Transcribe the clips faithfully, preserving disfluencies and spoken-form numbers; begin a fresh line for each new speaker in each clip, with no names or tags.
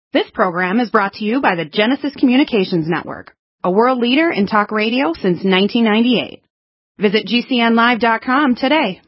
This program is brought to you by the Genesis Communications Network, a world leader in talk radio since nineteen ninety-eight. Visit G C N live dot com today.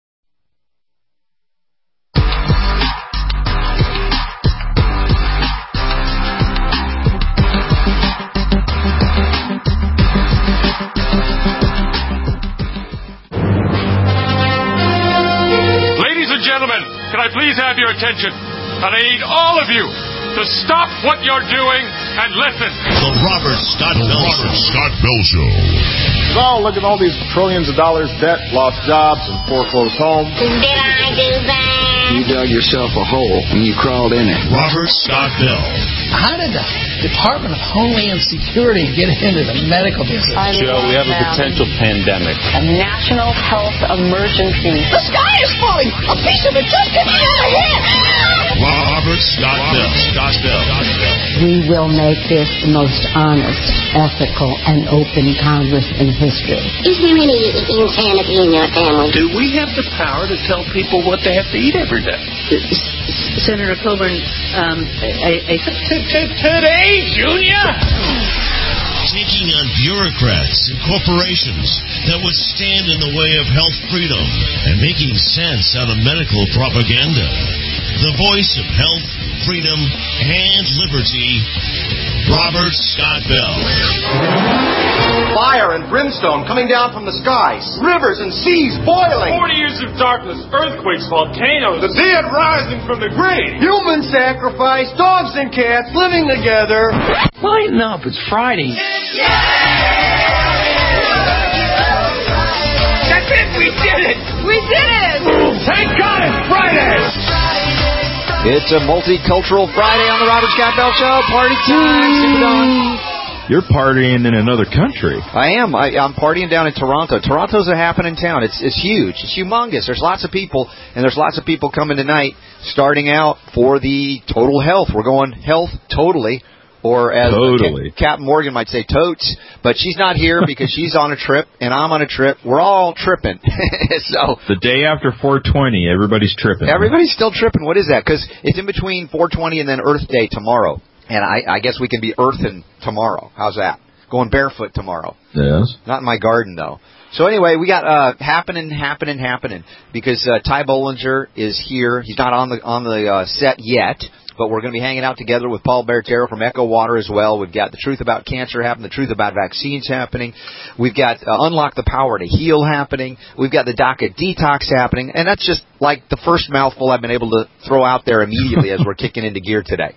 Ladies and gentlemen, can I please have your attention? And I need all of you to stop what you're doing and listen.
The Robert Scott Bell Robert Scott Bell Show.
Oh, look at all these trillions of dollars debt, lost jobs, and foreclosed homes.
Did I do that?
You dug yourself a hole and you crawled in it.
Robert Scott Bell.
How did the Department of Homeland Security get into the medical business?
Joe, we have a potential pandemic.
A national health emergency.
The sky is falling! A piece of it just hit me on the head!
Robert Scott Bell. Scott Bell.
We will make this the most honest, ethical, and open Congress in history.
Is there any insanity in your family?
Do we have the power to tell people what they have to eat every day?
Senator Coburn, um, a, a
today, Junior?
Taking on bureaucrats and corporations that would stand in the way of health freedom and making sense out of medical propaganda. The voice of health, freedom, and liberty, Robert Scott Bell.
Fire and brimstone coming down from the skies. Rivers and seas boiling.
Forty years of darkness, earthquakes, volcanoes.
The dead rising from the grave. Human sacrifice, dogs and cats living together.
Lighten up, it's Friday.
That's it, we did it!
We did it!
Thank God it's Friday!
It's a multicultural Friday on the Robert Scott Bell Show. Party time, Super Don.
You're partying in another country.
I am. I, I'm partying down in Toronto. Toronto's a happening town. It's it's huge. It's humongous. There's lots of people, and there's lots of people coming tonight, starting out for the Total Health. We're going health totally. Or as
totally.
Cap- Captain Morgan might say, totes. But she's not here because she's on a trip, and I'm on a trip. We're all tripping. So
the day after four twenty, everybody's tripping.
Everybody's still tripping. What is that? Because it's in between four twenty and then Earth Day tomorrow. And I, I guess we can be earthing tomorrow. How's that? Going barefoot tomorrow.
Yes.
Not in my garden, though. So anyway, we got uh, happening, happening, happening. Because uh, Ty Bollinger is here. He's not on the on the uh, set yet. But we're going to be hanging out together with Paul Bertero from Echo Water as well. We've got The Truth About Cancer happening, The Truth About Vaccines happening. We've got uh, Unlock the Power to Heal happening. We've got the DACA Detox happening. And that's just like the first mouthful I've been able to throw out there immediately as we're kicking into gear today.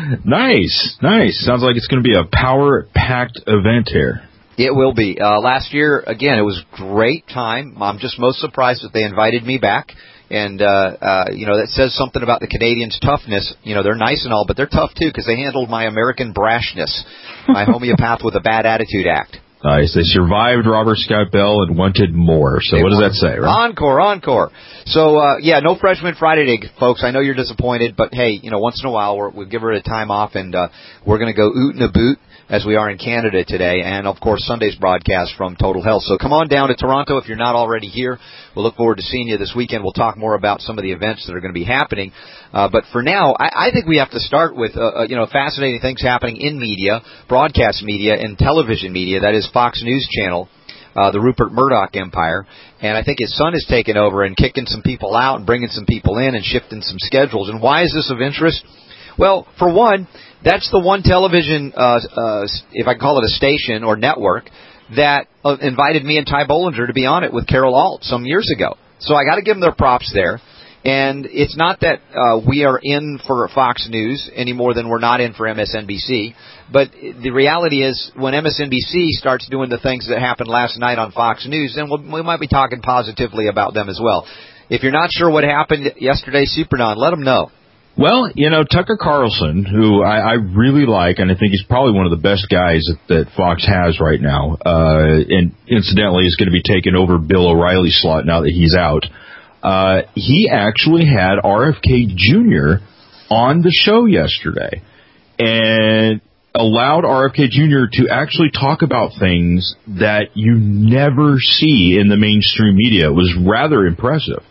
Nice, nice. Sounds like it's going to be a power-packed event here.
It will be. Uh, last year, again, it was a great time. I'm just most surprised that they invited me back. And, uh, uh, you know, that says something about the Canadians' toughness. You know, they're nice and all, but they're tough, too, because they handled my American brashness, my homeopath with a bad attitude act.
Nice. They survived Robert Scott Bell and wanted more. So
they
what does
wanted,
that say, right?
Encore, encore. So, uh, yeah, no Freshman Friday today, folks. I know you're disappointed, but, hey, you know, once in a while we're, we'll give her a time off, and uh, we're going to go oot and a boot, as we are in Canada today, and, of course, Sunday's broadcast from Total Health. So come on down to Toronto if you're not already here. We'll look forward to seeing you this weekend. We'll talk more about some of the events that are going to be happening. Uh, but for now, I, I think we have to start with, uh, uh, you know, fascinating things happening in media, broadcast media, and television media. That is Fox News Channel, uh, the Rupert Murdoch empire. And I think his son is taking over and kicking some people out and bringing some people in and shifting some schedules. And why is this of interest? Well, for one, that's the one television, uh, uh, if I can call it a station or network, that uh, invited me and Ty Bollinger to be on it with Carol Alt some years ago. So I got to give them their props there. And it's not that uh, we are in for Fox News any more than we're not in for M S N B C. But the reality is when M S N B C starts doing the things that happened last night on Fox News, then we'll, we might be talking positively about them as well. If you're not sure what happened yesterday, Super Don, let them know.
Well, you know, Tucker Carlson, who I, I really like, and I think he's probably one of the best guys that, that Fox has right now, uh, and incidentally is going to be taking over Bill O'Reilly's slot now that he's out. Uh, he actually had R F K Junior on the show yesterday and allowed R F K Junior to actually talk about things that you never see in the mainstream media. It was rather impressive.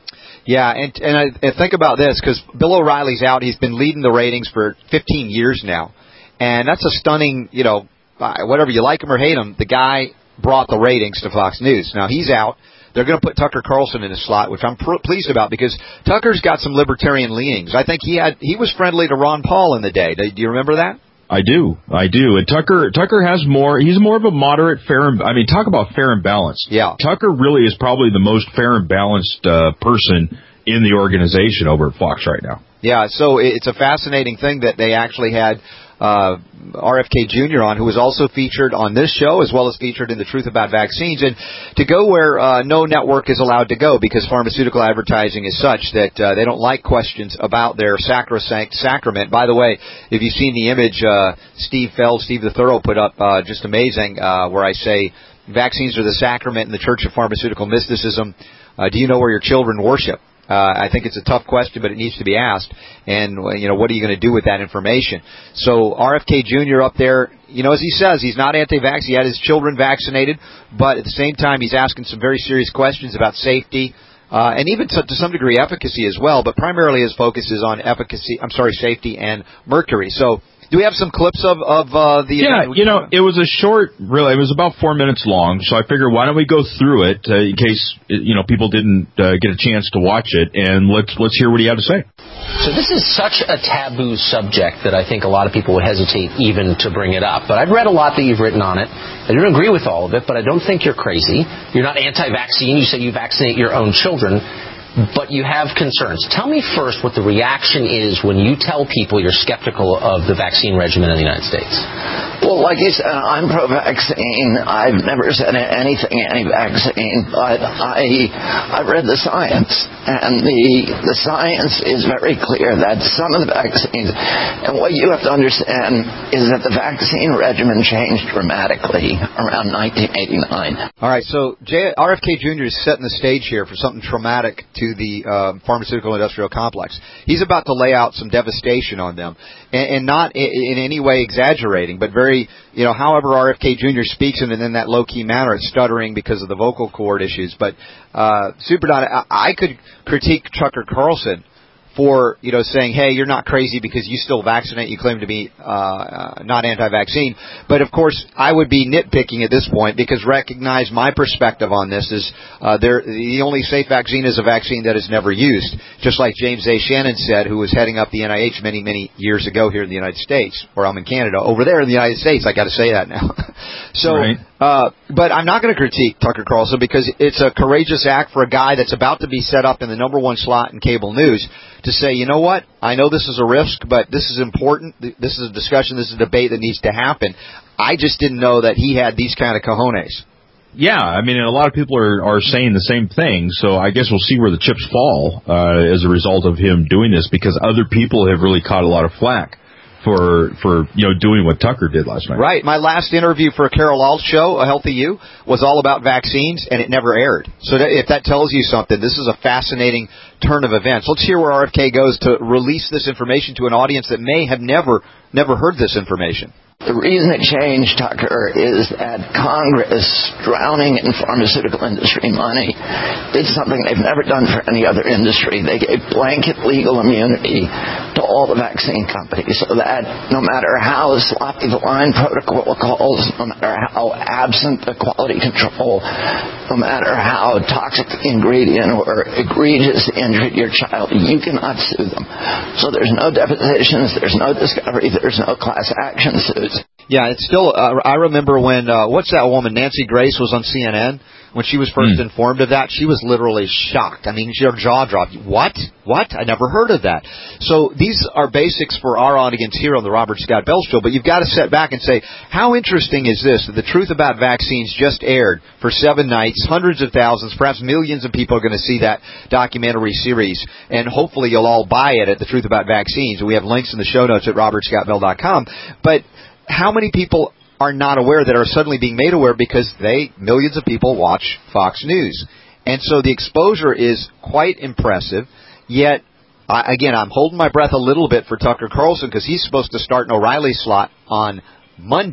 Yeah, and and I and think about this, because Bill O'Reilly's out. He's been leading the ratings for fifteen years now, and that's a stunning, you know, whatever you like him or hate him, the guy brought the ratings to Fox News. Now he's out. They're going to put Tucker Carlson in a slot, which I'm pr- pleased about, because Tucker's got some libertarian leanings. I think he had he was friendly to Ron Paul in the day. Do you remember that?
I do, I do. And Tucker, Tucker has more. He's more of a moderate, fair. And, I mean, talk about fair and balanced.
Yeah,
Tucker really is probably the most fair and balanced uh, person in the organization over at Fox right now.
Yeah, so it's a fascinating thing that they actually had uh, R F K Junior on, who was also featured on this show as well as featured in The Truth About Vaccines, and to go where uh, no network is allowed to go, because pharmaceutical advertising is such that uh, they don't like questions about their sacrosanct sacrament. By the way, if you've seen the image uh, Steve Feld, Steve the Thorough put up, uh, just amazing, uh, where I say vaccines are the sacrament in the Church of Pharmaceutical Mysticism. Uh, do you know where your children worship? Uh, I think it's a tough question, but it needs to be asked. And, you know, what are you going to do with that information? So R F K Junior up there, you know, as he says, he's not anti-vax. He had his children vaccinated, but at the same time, he's asking some very serious questions about safety, uh, and even to, to some degree efficacy as well. But primarily his focus is on efficacy, I'm sorry, safety and mercury. So, do we have some clips of, of uh, the
Yeah, you know, it was a short, really, it was about four minutes long, so I figured why don't we go through it uh, in case, you know, people didn't uh, get a chance to watch it, and let's let's hear what he had to say.
So this is such a taboo subject that I think a lot of people would hesitate even to bring it up. But I've read a lot that you've written on it. I don't agree with all of it, but I don't think you're crazy. You're not anti-vaccine. You say you vaccinate your own children. But you have concerns. Tell me first what the reaction is when you tell people you're skeptical of the vaccine regimen in the United States.
Well, like you said, I'm pro-vaccine. I've never said anything anti-vaccine, but I I read the science, and the the science is very clear that some of the vaccines, and what you have to understand is that the vaccine regimen changed dramatically around nineteen eighty-nine.
All right, so J- R F K Junior is setting the stage here for something traumatic to the uh, pharmaceutical industrial complex. He's about to lay out some devastation on them, and, and not in, in any way exaggerating, but very, you know, however R F K Junior speaks in, in that low-key manner, it's stuttering because of the vocal cord issues. But uh, Super Don, I, I could critique Tucker Carlson for, you know, saying, hey, you're not crazy because you still vaccinate, you claim to be uh, uh, not anti-vaccine. But, of course, I would be nitpicking at this point, because recognize my perspective on this is uh, there, the only safe vaccine is a vaccine that is never used, just like James A. Shannon said, who was heading up the N I H many, many years ago here in the United States, or I'm in Canada. Over there in the United States, I got to say that now. so,
right.
uh, but I'm not going to critique Tucker Carlson, because it's a courageous act for a guy that's about to be set up in the number one slot in cable news to say, you know what, I know this is a risk, but this is important. This is a discussion. This is a debate that needs to happen. I just didn't know that he had these kind of cojones.
Yeah, I mean, and a lot of people are, are saying the same thing, so I guess we'll see where the chips fall uh, as a result of him doing this, because other people have really caught a lot of flack for, for you know, doing what Tucker did last night.
Right. My last interview for Carol Alt's show, A Healthy You, was all about vaccines, and it never aired. So that, if that tells you something, this is a fascinating turn of events. Let's hear where R F K goes to release this information to an audience that may have never, never heard this information.
The reason it changed, Tucker, is that Congress, drowning in pharmaceutical industry money, did something they've never done for any other industry. They gave blanket legal immunity to all the vaccine companies, so that no matter how sloppy the line protocol calls, no matter how absent the quality control, no matter how toxic the ingredient or egregious injury to your child, you cannot sue them. So there's no depositions, there's no discovery, there's no class action suits.
Yeah, it's still, uh, I remember when, uh, what's that woman, Nancy Grace, was on C N N, when she was first mm. informed of that, she was literally shocked. I mean, her jaw dropped. What? What? I never heard of that. So these are basics for our audience here on the Robert Scott Bell Show, but you've got to sit back and say, how interesting is this, that The Truth About Vaccines just aired for seven nights, hundreds of thousands, perhaps millions of people are going to see that documentary series, and hopefully you'll all buy it at The Truth About Vaccines. We have links in the show notes at robert scott bell dot com. But how many people are not aware that are suddenly being made aware because they, millions of people watch Fox News? And so the exposure is quite impressive, yet, I, again, I'm holding my breath a little bit for Tucker Carlson, because he's supposed to start an O'Reilly slot on Monday.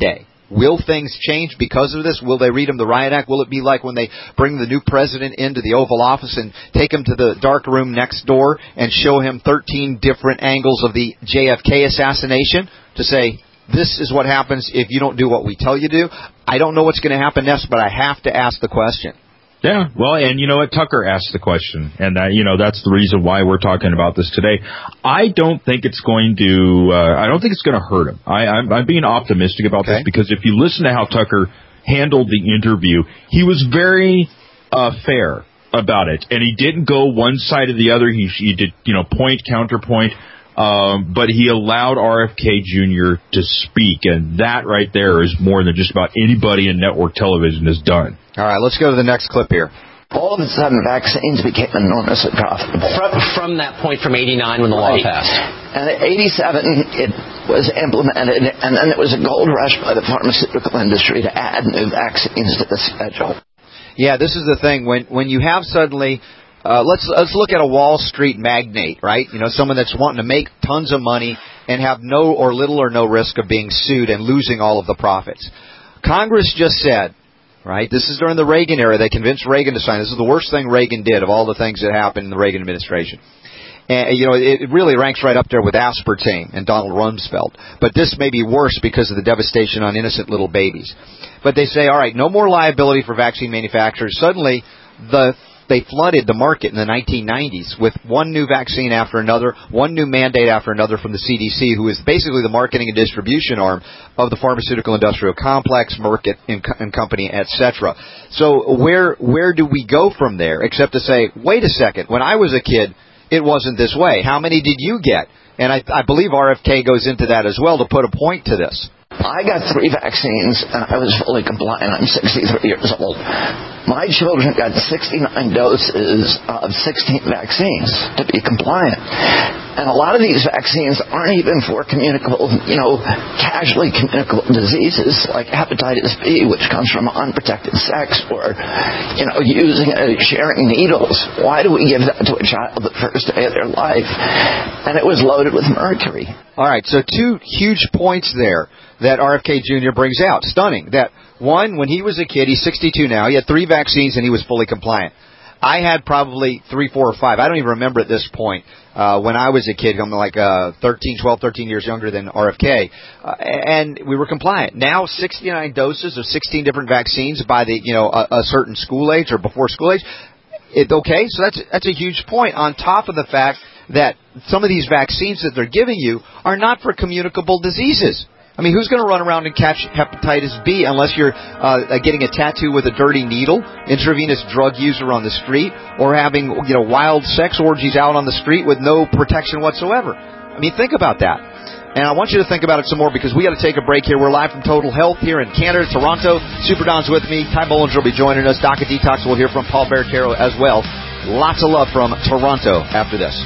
Will things change because of this? Will they read him the riot act? Will it be like when they bring the new president into the Oval Office and take him to the dark room next door and show him thirteen different angles of the J F K assassination to say, this is what happens if you don't do what we tell you to do? I don't know what's going to happen next, but I have to ask the question.
Yeah, well, and you know what? Tucker asked the question, and that, you know, that's the reason why we're talking about this today. I don't think it's going to. Uh, I don't think it's going to hurt him. I, I'm, I'm being optimistic about
okay.
this because if you listen to how Tucker handled the interview, he was very uh, fair about it, and he didn't go one side or the other. He, he did, you know, point counterpoint. Um, but he allowed R F K Junior to speak, and that right there is more than just about anybody in network television has done.
All right, let's go to the next clip here.
All of a sudden, vaccines became enormously profitable.
From, from that point, from eighty-nine when the law
right.
passed.
And in eighty-seven, it was implemented, and then it was a gold rush by the pharmaceutical industry to add new vaccines to the schedule.
Yeah, this is the thing. When, when you have suddenly... Uh, let's let's look at a Wall Street magnate, right? You know, someone that's wanting to make tons of money and have no or little or no risk of being sued and losing all of the profits. Congress just said, right, this is during the Reagan era, they convinced Reagan to sign. This is the worst thing Reagan did of all the things that happened in the Reagan administration. And, you know, it really ranks right up there with aspartame and Donald Rumsfeld. But this may be worse because of the devastation on innocent little babies. But they say, all right, no more liability for vaccine manufacturers. Suddenly, the They flooded the market in the nineteen nineties with one new vaccine after another, one new mandate after another from the C D C, who is basically the marketing and distribution arm of the pharmaceutical industrial complex, Merck and, and company, et cetera. So where where do we go from there except to say, wait a second, when I was a kid, it wasn't this way. How many did you get? And I, I believe R F K goes into that as well to put a point to this.
I got three vaccines, and I was fully compliant. I'm sixty-three years old. My children got sixty-nine doses of sixteen vaccines to be compliant. And a lot of these vaccines aren't even for communicable, you know, casually communicable diseases like hepatitis B, which comes from unprotected sex, or, you know, using uh, sharing needles. Why do we give that to a child the first day of their life? And it was loaded with mercury.
All right, so two huge points there that R F K Junior brings out. Stunning. That, one, when he was a kid, he's sixty-two now, he had three vaccines and he was fully compliant. I had probably three, four, or five. I don't even remember at this point. Uh, when I was a kid, I'm like uh, thirteen, twelve, thirteen years younger than R F K, uh, and we were compliant. Now, sixty-nine doses of sixteen different vaccines by the, you know, a, a certain school age or before school age. It, okay, so that's that's a huge point. On top of the fact that some of these vaccines that they're giving you are not for communicable diseases. I mean, who's going to run around and catch hepatitis B unless you're uh, getting a tattoo with a dirty needle, intravenous drug user on the street, or having, you know, wild sex orgies out on the street with no protection whatsoever? I mean, think about that. And I want you to think about it some more because we got to take a break here. We're live from Total Health here in Canada, Toronto. Super Don's with me. Ty Bollinger will be joining us. Doc Detox, we'll hear from Paul Barricaro as well. Lots of love from Toronto after this.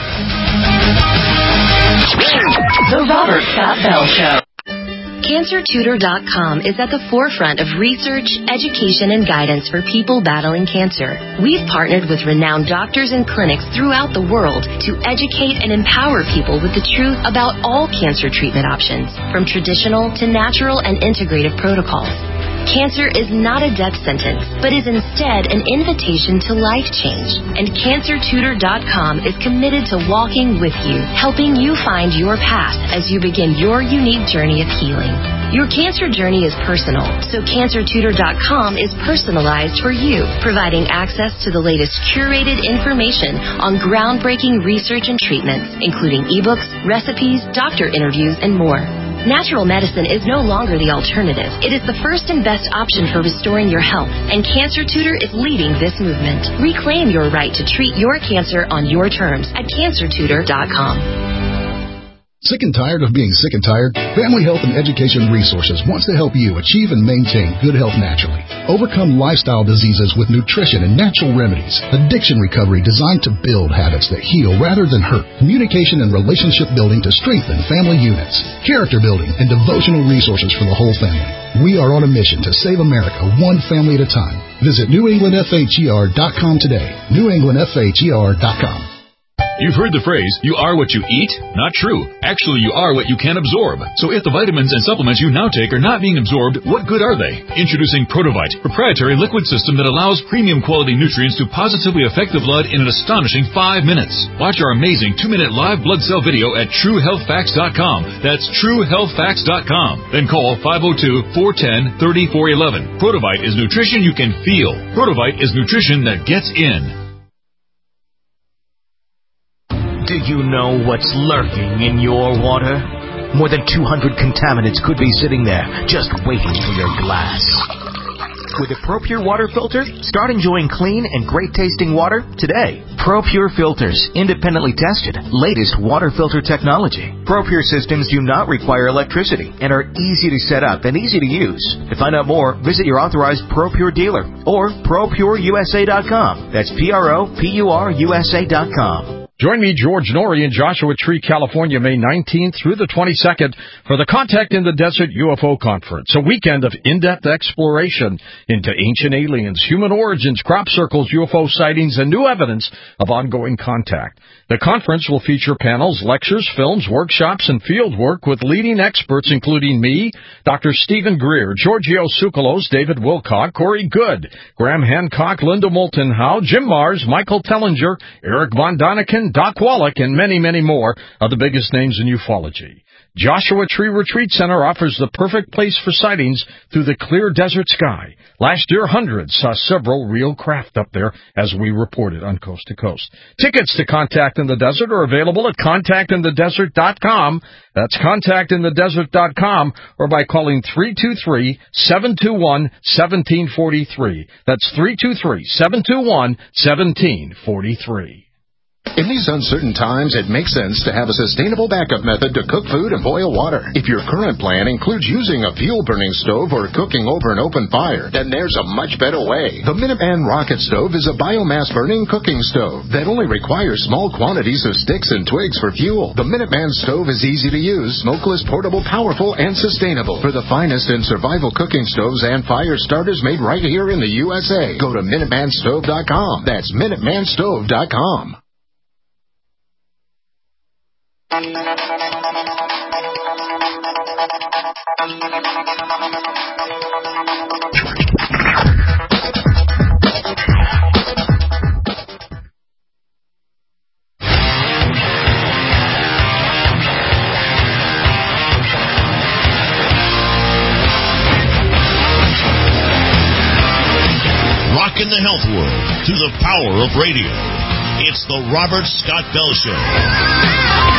The Robert Scott Bell Show. Cancer Tutor dot com is at the forefront of research, education, and guidance for people battling cancer. We've partnered with renowned doctors and clinics throughout the world to educate and empower people with the truth about all cancer treatment options, from traditional to natural and integrative protocols. Cancer is not a death sentence, but is instead an invitation to life change. And Cancer Tutor dot com is committed to walking with you, helping you find your path as you begin your unique journey of healing. Your cancer journey is personal, so Cancer Tutor dot com is personalized for you, providing access to the latest curated information on groundbreaking research and treatments, including ebooks, recipes, doctor interviews, and more. Natural medicine is no longer the alternative. It is the first and best option for restoring your health, and Cancer Tutor is leading this movement. Reclaim your right to treat your cancer on your terms at Cancer Tutor dot com.
Sick and tired of being sick and tired? Family Health and Education Resources wants to help you achieve and maintain good health naturally. Overcome lifestyle diseases with nutrition and natural remedies. Addiction recovery designed to build habits that heal rather than hurt. Communication and relationship building to strengthen family units. Character building and devotional resources for the whole family. We are on a mission to save America one family at a time. Visit New England F H E R dot com today. New England F H E R dot com.
You've heard the phrase, you are what you eat? Not true. Actually, you are what you can absorb. So if the vitamins and supplements you now take are not being absorbed, what good are they? Introducing Protovite, proprietary liquid system that allows premium quality nutrients to positively affect the blood in an astonishing five minutes. Watch our amazing two-minute live blood cell video at true health facts dot com. That's true health facts dot com. Then call five oh two, four one oh, three four one one. Protovite is nutrition you can feel. Protovite is nutrition that gets in.
Do you know what's lurking in your water? More than two hundred contaminants could be sitting there, just waiting for your glass. With a ProPure water filter, start enjoying clean and great-tasting water today. ProPure filters, independently tested, latest water filter technology. ProPure systems do not require electricity and are easy to set up and easy to use. To find out more, visit your authorized ProPure dealer or pro pure u s a dot com. That's P R O P U R U S A dot com.
Join me, George Norrie, in Joshua Tree, California, May nineteenth through the twenty-second for the Contact in the Desert U F O Conference, a weekend of in-depth exploration into ancient aliens, human origins, crop circles, U F O sightings, and new evidence of ongoing contact. The conference will feature panels, lectures, films, workshops, and field work with leading experts including me, Doctor Stephen Greer, Giorgio Tsoukalos, David Wilcock, Corey Good, Graham Hancock, Linda Moulton Howe, Jim Mars, Michael Tellinger, Eric Von Daniken, Doc Wallach, and many, many more of the biggest names in ufology. Joshua Tree Retreat Center offers the perfect place for sightings through the clear desert sky. Last year, hundreds saw several real craft up there, as we reported on Coast to Coast. Tickets to Contact in the Desert are available at contact in the desert dot com. That's contact in the desert dot com, or by calling three two three, seven two one, one seven four three. That's three two three, seven two one, one seven four three.
In these uncertain times, it makes sense to have a sustainable backup method to cook food and boil water. If your current plan includes using a fuel-burning stove or cooking over an open fire, then there's a much better way. The Minuteman Rocket Stove is a biomass-burning cooking stove that only requires small quantities of sticks and twigs for fuel. The Minuteman Stove is easy to use, smokeless, portable, powerful, and sustainable. For the finest in survival cooking stoves and fire starters made right here in the U S A, go to minuteman stove dot com. That's minuteman stove dot com.
Rockin' the health world through the power of radio. It's the Robert Scott Bell Show.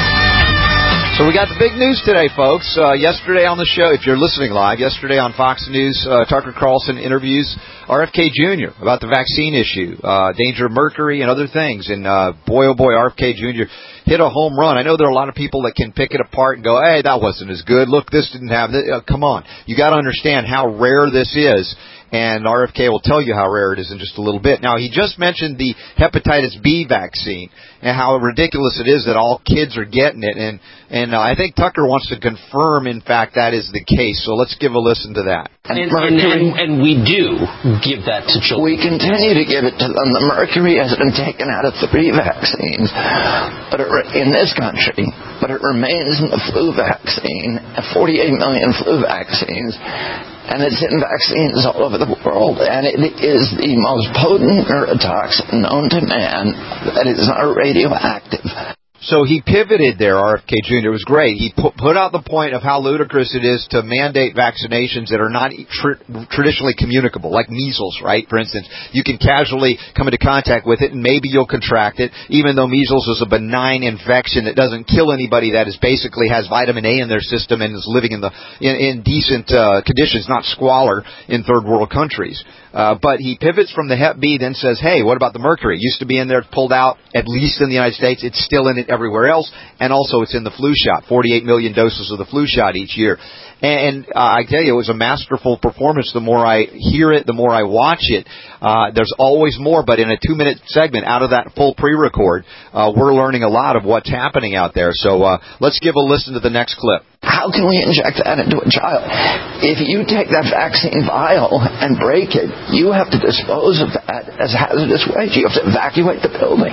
So we got the big news today, folks. Uh, yesterday on the show, if you're listening live, yesterday on Fox News, uh, Tucker Carlson interviews R F K Junior about the vaccine issue, uh, danger of mercury and other things. And uh, boy, oh boy, R F K Junior hit a home run. I know there are a lot of people that can pick it apart and go, hey, that wasn't as good. Look, this didn't have this. Uh, come on. You got to understand how rare this is. And R F K will tell you how rare it is in just a little bit. Now, he just mentioned the hepatitis B vaccine and how ridiculous it is that all kids are getting it. And and uh, I think Tucker wants to confirm, in fact, that is the case. So let's give a listen to that.
And, and, and, and we do give that to children.
We continue to give it to them. The mercury has been taken out of three vaccines but it, in this country, but it remains in the flu vaccine, forty-eight million flu vaccines. And it's in vaccines all over the world. And it is the most potent neurotoxin known to man that is not radioactive.
So he pivoted there, R F K Junior It was great. He put, put out the point of how ludicrous it is to mandate vaccinations that are not tr- traditionally communicable, like measles, right? For instance, you can casually come into contact with it, and maybe you'll contract it, even though measles is a benign infection that doesn't kill anybody, that is basically has vitamin A in their system and is living in the in, in decent uh, conditions, not squalor in third world countries. Uh, but he pivots from the Hep B, then says, hey, what about the mercury? It used to be in there, pulled out, at least in the United States. It's still in it everywhere else. And also it's in the flu shot, forty-eight million doses of the flu shot each year. And uh, I tell you, it was a masterful performance. The more I hear it, the more I watch it. Uh, there's always more, but in a two-minute segment out of that full pre-record, uh, we're learning a lot of what's happening out there. So uh, let's give a listen to the next clip.
How can we inject that into a child? If you take that vaccine vial and break it, you have to dispose of that as hazardous waste. You have to evacuate the building.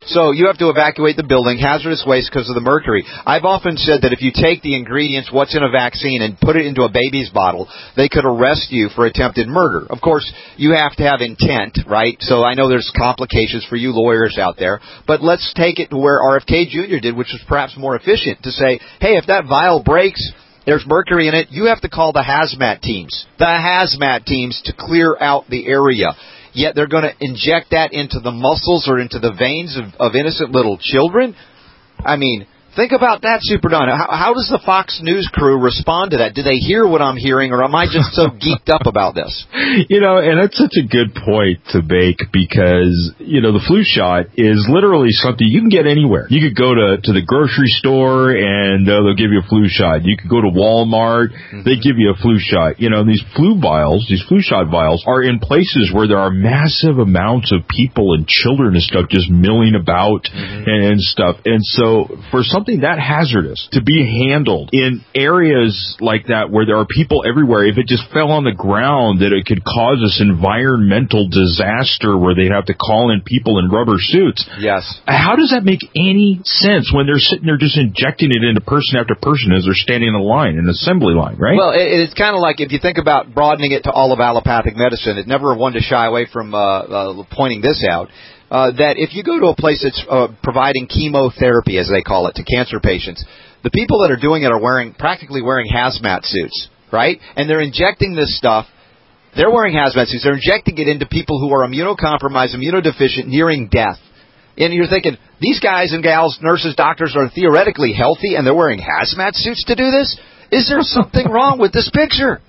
So you have to evacuate the building, hazardous waste because of the mercury. I've often said that if you take the ingredients, what's in a vaccine, and put it into a baby's bottle, they could arrest you for attempted murder. Of course, you have to have intent, right? So I know there's complications for you lawyers out there, but let's take it to where R F K Junior did, which was perhaps more efficient, to say, hey, if that vial breaks, there's mercury in it, you have to call the hazmat teams, the hazmat teams to clear out the area. Yet they're going to inject that into the muscles or into the veins of, of innocent little children? I mean, think about that, Super Don. How, how does the Fox News crew respond to that? Do they hear what I'm hearing, or am I just so geeked up about this?
You know, and that's such a good point to make because, you know, the flu shot is literally something you can get anywhere. You could go to, to the grocery store and uh, they'll give you a flu shot. You could go to Walmart, mm-hmm. they give you a flu shot. You know, these flu vials, these flu shot vials are in places where there are massive amounts of people and children and stuff just milling about mm-hmm. and, and stuff. And so for something that hazardous to be handled in areas like that where there are people everywhere, if it just fell on the ground, that it could cause this environmental disaster where they'd have to call in people in rubber suits.
Yes.
How does that make any sense when they're sitting there just injecting it into person after person as they're standing in a line, an assembly line, right?
Well, it, it's kind of like if you think about broadening it to all of allopathic medicine, it never wanted to shy away from uh, uh, pointing this out. Uh, that if you go to a place that's uh, providing chemotherapy, as they call it, to cancer patients, the people that are doing it are wearing practically wearing hazmat suits, right? And they're injecting this stuff. They're wearing hazmat suits. They're injecting it into people who are immunocompromised, immunodeficient, nearing death. And you're thinking, these guys and gals, nurses, doctors, are theoretically healthy, and they're wearing hazmat suits to do this? Is there something wrong with this picture?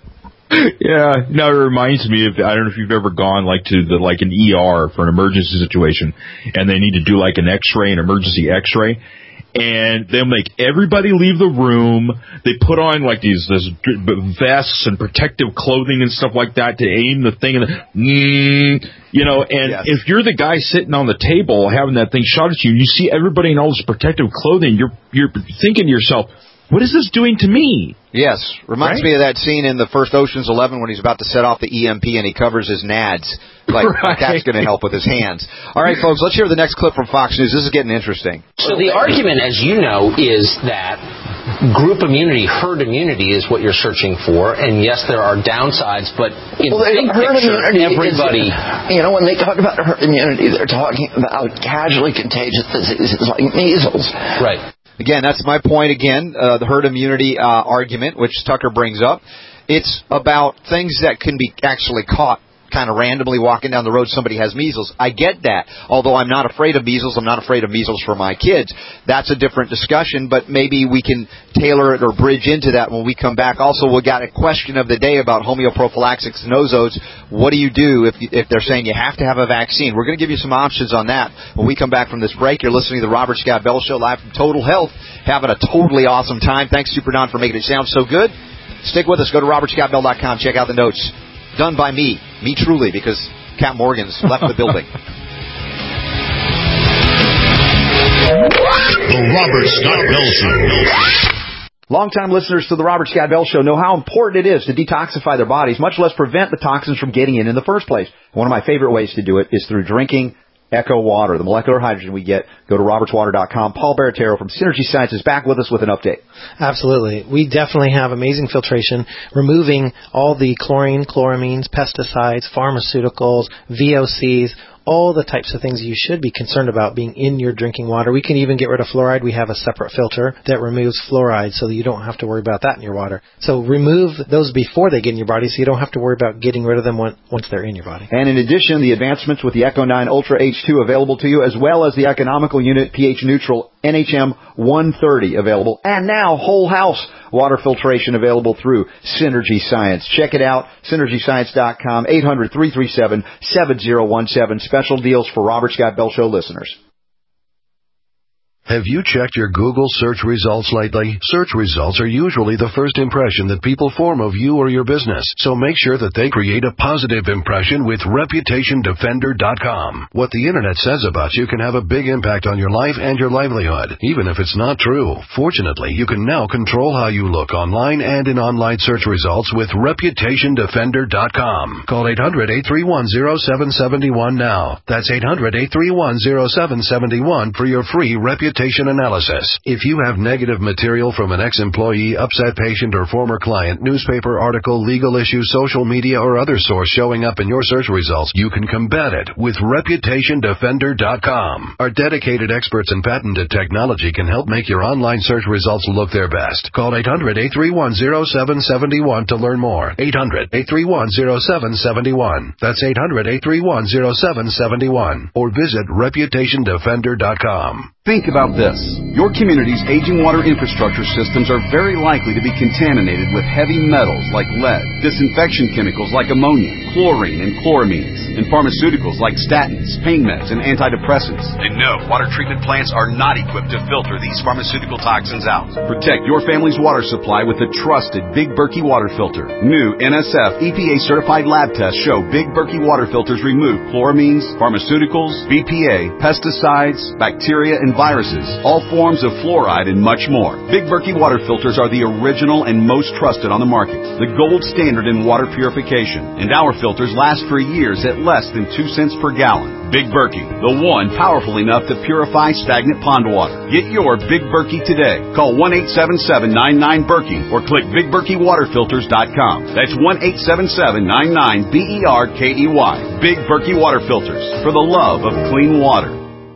Yeah, no, it reminds me of, I don't know if you've ever gone like to the like an E R for an emergency situation, and they need to do like an X-ray, an emergency X-ray, and they'll make everybody leave the room. They put on like these this vests and protective clothing and stuff like that to aim the thing, and mm, you know, and yes. if you're the guy sitting on the table having that thing shot at you, and you see everybody in all this protective clothing, you're you're thinking to yourself, what is this doing to me?
Yes. Reminds right? me of that scene in the first Ocean's Eleven when he's about to set off the E M P and he covers his nads. Like, right. like that's going to help with his hands. All right, folks, let's hear the next clip from Fox News. This is getting interesting.
So the argument, as you know, is that group immunity, herd immunity is what you're searching for. And yes, there are downsides, but in
well,
big
herd
picture,
immunity
everybody...
Is, you know, when they talk about herd immunity, they're talking about casually contagious diseases like measles.
Right.
Again, that's my point again, uh, the herd immunity uh, argument, which Tucker brings up. It's about things that can be actually caught kind of randomly walking down the road. Somebody has measles. I get that. Although I'm not afraid of measles, I'm not afraid of measles for my kids. That's a different discussion, but maybe we can tailor it or bridge into that when we come back. Also, we got a question of the day about homeoprophylaxis nosodes. What do you do if, if they're saying you have to have a vaccine? We're going to give you some options on that when we come back from this break. You're listening to the Robert Scott Bell Show live from Total Health. Having a totally awesome time. Thanks, Super Don, for making it sound so good. Stick with us. Go to robert scott bell dot com. Check out the notes. Done by me. Me truly, because Cat Morgan's left the building.
The Robert Scott Bell Show.
Longtime listeners to the Robert Scott Bell Show know how important it is to detoxify their bodies, much less prevent the toxins from getting in in the first place. One of my favorite ways to do it is through drinking Echo Water, the molecular hydrogen we get. Go to roberts water dot com. Paul Baratero from Synergy Science is back with us with an update.
Absolutely. We definitely have amazing filtration, removing all the chlorine, chloramines, pesticides, pharmaceuticals, V O Cs, all the types of things you should be concerned about being in your drinking water. We can even get rid of fluoride. We have a separate filter that removes fluoride so that you don't have to worry about that in your water. So remove those before they get in your body so you don't have to worry about getting rid of them once they're in your body.
And in addition, the advancements with the Echo nine Ultra H two available to you, as well as the economical unit pH neutral N H M one thirty available. And now whole house water filtration available through Synergy Science. Check it out, synergy science dot com, eight hundred, three three seven, seven zero one seven. Special deals for Robert Scott Bell Show listeners.
Have you checked your Google search results lately? Search results are usually the first impression that people form of you or your business, so make sure that they create a positive impression with Reputation Defender dot com. What the Internet says about you can have a big impact on your life and your livelihood, even if it's not true. Fortunately, you can now control how you look online and in online search results with Reputation Defender dot com. Call eight hundred, eight three one, zero seven seven one now. That's eight hundred, eight three one, zero seven seven one for your free reputation analysis. If you have negative material from an ex-employee, upset patient, or former client, newspaper article, legal issue, social media, or other source showing up in your search results, you can combat it with Reputation Defender dot com. Our dedicated experts in patented technology can help make your online search results look their best. Call eight hundred, eight three one, zero seven seven one to learn more. eight hundred, eight three one, zero seven seven one. That's eight hundred, eight three one, zero seven seven one. Or visit Reputation Defender dot com.
Think about this. Your community's aging water infrastructure systems are very likely to be contaminated with heavy metals like lead, disinfection chemicals like ammonia, chlorine and chloramines, and pharmaceuticals like statins, pain meds, and antidepressants. And no, water treatment plants are not equipped to filter these pharmaceutical toxins out. Protect your family's water supply with the trusted Big Berkey water filter. New N S F E P A-certified lab tests show Big Berkey water filters remove chloramines, pharmaceuticals, B P A, pesticides, bacteria, and viruses, all forms of fluoride, and much more. Big Berkey water filters are the original and most trusted on the market, the gold standard in water purification, and our filters last for years at less than two cents per gallon. Big Berkey, the one powerful enough to purify stagnant pond water. Get your Big Berkey today. Call one eight seven seven, nine nine, Berkey or click Big Berkey Water Filters dot com. That's one eight seven seven, nine nine, B E R K E Y. Big Berkey Water Filters, for the love of clean water.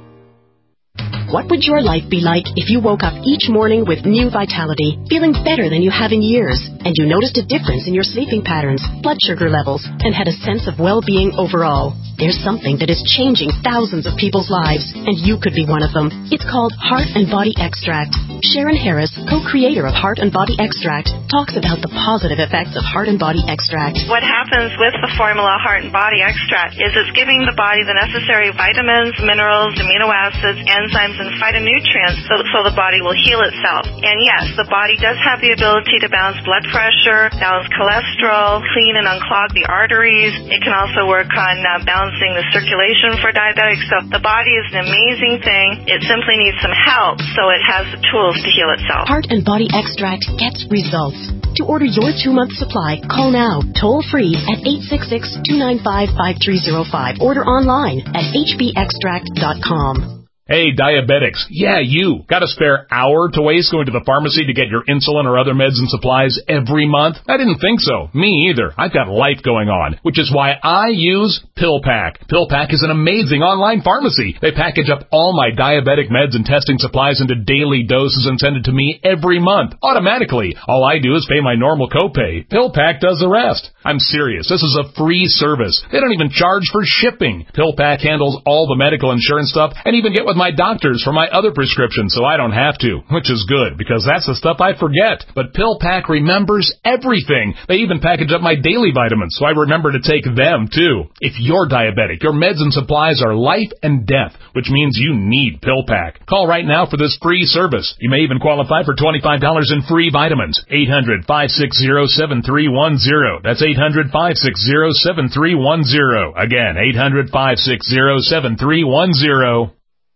What would your life be like if you woke up each morning with new vitality, feeling better than you have in years, and you noticed a difference in your sleeping patterns, blood sugar levels, and had a sense of well-being overall? There's something that is changing thousands of people's lives, and you could be one of them. It's called Heart and Body Extract. Sharon Harris, co-creator of Heart and Body Extract, talks about the positive effects of Heart and Body Extract.
What happens with the formula Heart and Body Extract is it's giving the body the necessary vitamins, minerals, amino acids, enzymes, and phytonutrients so, so the body will heal itself. And yes, the body does have the ability to balance blood pressure, balance cholesterol, clean and unclog the arteries. It can also work on uh, balancing the circulation for diabetics. So the body is an amazing thing. It simply needs some help so it has the tools to heal itself.
Heart and Body Extract gets results. To order your two-month supply, call now, toll-free at eight six six, two nine five, five three zero five. Order online at h b extract dot com.
Hey, diabetics. Yeah, you. Got a spare hour to waste going to the pharmacy to get your insulin or other meds and supplies every month? I didn't think so. Me either. I've got life going on, which is why I use PillPack. PillPack is an amazing online pharmacy. They package up all my diabetic meds and testing supplies into daily doses and send it to me every month, automatically. All I do is pay my normal copay. PillPack does the rest. I'm serious. This is a free service. They don't even charge for shipping. PillPack handles all the medical insurance stuff and even get with my doctors for my other prescriptions so I don't have to, which is good because that's the stuff I forget. But PillPack remembers everything. They even package up my daily vitamins so I remember to take them too. If you're diabetic, your meds and supplies are life and death, which means you need PillPack. Call right now for this free service. You may even qualify for twenty-five dollars in free vitamins. eight hundred, five six zero, seven three one zero. That's eight hundred, five six zero, seven three one zero. Again, eight hundred, five six zero, seven three one zero.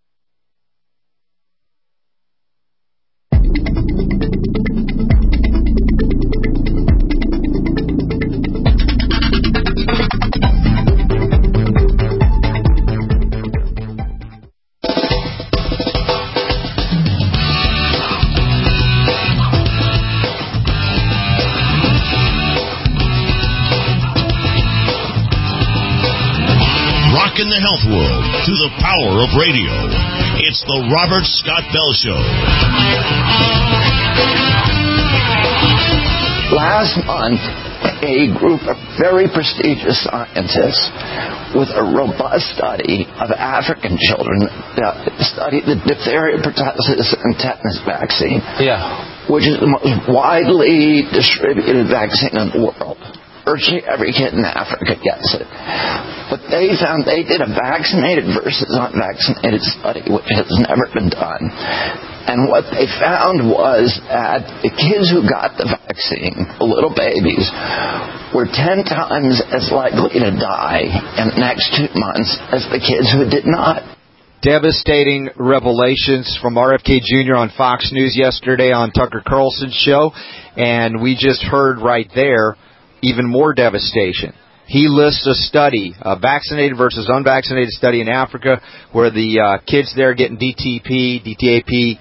In the health world through the power of radio. It's the Robert Scott Bell Show.
Last month, a group of very prestigious scientists with a robust study of African children that studied the diphtheria, pertussis, and tetanus vaccine,
yeah.
which is the most widely distributed vaccine in the world. Virtually every kid in Africa gets it. But they found they did a vaccinated versus unvaccinated study, which has never been done. And what they found was that the kids who got the vaccine, the little babies, were ten times as likely to die in the next two months as the kids who did not.
Devastating revelations from R F K Junior on Fox News yesterday on Tucker Carlson's show. And we just heard right there even more devastation. He lists a study, a vaccinated versus unvaccinated study in Africa, where the uh, kids there getting D T P, D T A P,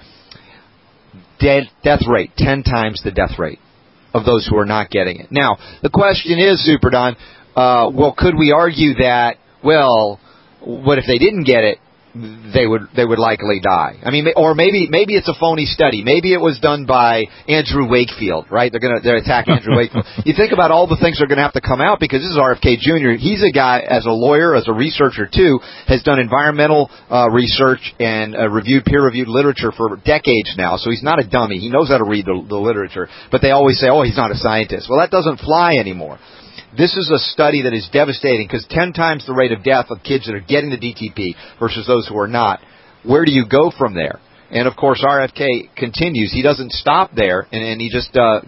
dead, death rate, ten times the death rate of those who are not getting it. Now, the question is, Super Don, uh, well, could we argue that, well, what if they didn't get it? They would they would likely die. I mean, or maybe maybe it's a phony study. Maybe it was done by Andrew Wakefield, right? They're gonna they're attacking Andrew Wakefield. You think about all the things that are going to have to come out, because this is R F K Junior He's a guy, as a lawyer, as a researcher too, has done environmental uh, research and uh, reviewed peer-reviewed literature for decades now. So he's not a dummy. He knows how to read the, the literature. But they always say, oh, he's not a scientist. Well, that doesn't fly anymore. This is a study that is devastating, because ten times the rate of death of kids that are getting the D T P versus those who are not. Where do you go from there? And, of course, R F K continues. He doesn't stop there, and, and he just, uh,